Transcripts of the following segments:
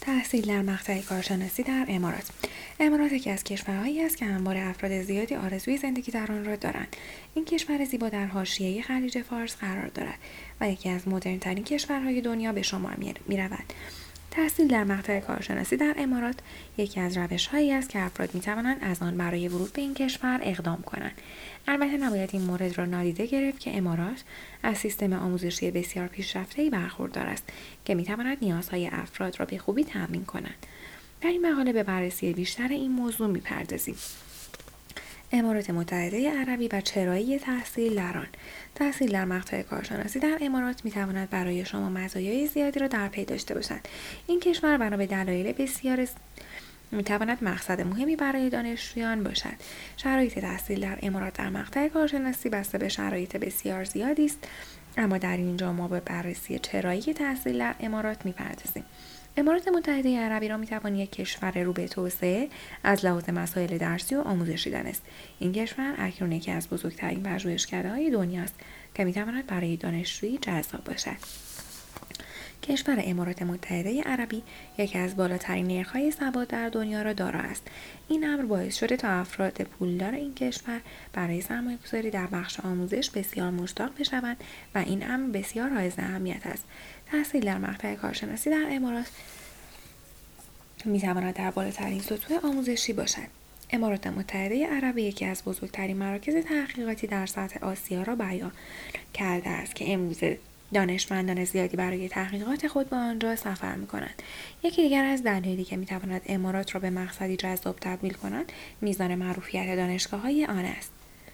تحصیل در مقطع کارشناسی در امارات. امارات یکی از کشورهایی است که انبار افراد زیادی آرزوی زندگی در آن را دارند. این کشور زیبا در حاشیه خلیج فارس قرار دارد و یکی از مدرن‌ترین کشورهای دنیا به شمار می‌رود. تحصیل در مقطع کارشناسی در امارات یکی از روش‌هایی است که افراد می‌توانند از آن برای ورود به این کشور اقدام کنند. البته نباید این مورد را نادیده گرفت که امارات از سیستم آموزشی بسیار پیشرفته‌ای برخوردار است که می‌تواند نیازهای افراد را به خوبی تأمین کند. در این مقاله به بررسی بیشتر این موضوع می‌پردازیم. امارات متحده عربی و چرایی تحصیل در آن. تحصیل در مقطع کارشناسی در امارات می‌تواند برای شما مزایای زیادی را در پی داشته باشد. این کشور بنا به دلایل بسیار می‌تواند مقصد مهمی برای دانشجویان باشد. شرایط تحصیل در امارات در مقطع کارشناسی بسته به شرایط بسیار زیادی است، اما در اینجا ما به بررسی چرایی تحصیل در امارات می‌پردازیم. امارات متحده عربی را می‌توان یک کشور رو به توسعه از لحاظ مسائل درسی و آموزشی دانست. این کشور اکنون یکی از بزرگترین پژوهشکده‌های دنیاست که می‌تواند برای دانشجویی جذاب باشد. کشور امارات متحده عربی یکی از بالاترین نرخ‌های سواد در دنیا را دارا است. این امر باعث شده تا افراد پولدار این کشور برای سرمایه‌گذاری در بخش آموزش بسیار مشتاق بشوند و این امر بسیار حائز اهمیت است. تحصیل در مقطع کارشناسی در امارات می‌تواند در بالاترین سطوح آموزشی باشد. امارات متحده عربی یکی از بزرگترین مراکز تحقیقاتی در سطح آسیا را بیان کرده است که امروزه دانشمندان زیادی برای تحقیقات خود به آنجا سفر می‌کنند. یکی دیگر از دلایلی که می‌تواند امارات را به مقصدی جذاب تبدیل کند، میزان معروفیت دانشگاه‌های آن است.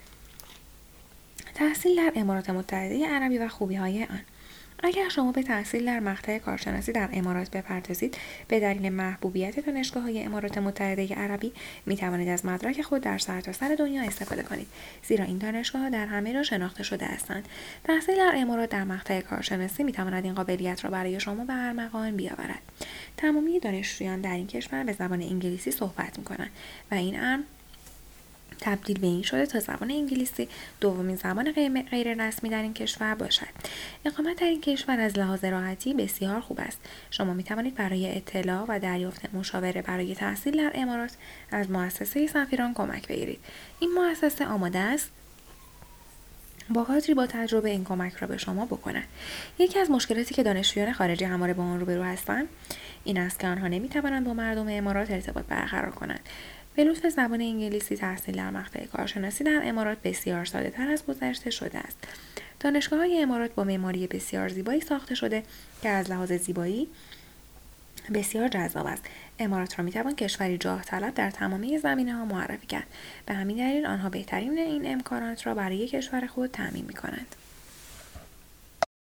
تحصیل در امارات متحده عربی و خوبی‌های آن. اگر شما به تحصیل در مقطع کارشناسی در امارات بپردازید، به دلیل محبوبیت دانشگاه‌های امارات متحده عربی می‌توانید از مدرک خود در سرتاسر دنیا استفاده کنید، زیرا این دانشگاه‌ها در همه جا شناخته شده هستند. تحصیل در امارات در مقطع کارشناسی می‌تواند این قابلیت را برای شما به ارمغان بیاورد. تمامی دانشجویان در این کشور به زبان انگلیسی صحبت می‌کنند و این امر تبدیل به این شده تا زبان انگلیسی دومین زبان غیر رسمی در این کشور باشد. اقامت در این کشور از لحاظ راحتی بسیار خوب است. شما می توانید برای اطلاع و دریافت مشاوره برای تحصیل در امارات از مؤسسه سفیران کمک بگیرید. این مؤسسه آماده است با کادری با تجربه این کمک را به شما بکنند. یکی از مشکلاتی که دانشجویان خارجی همواره با آن روبرو هستند این است که آنها نمی‌توانند با مردم امارات ارتباط برقرار کنند. به لطف زبان انگلیسی تحصیل در مقطع کارشناسی در امارات بسیار ساده‌تر از گذشته شده است. دانشگاه‌های امارات با معماری بسیار زیبایی ساخته شده که از لحاظ زیبایی بسیار جذاب است. امارات را می‌توان کشوری جاه طلب در تمامی زمینه‌ها معرفی کرد. به همین دلیل آنها بهترین این امکانات را برای کشور خود تأمین می‌کنند.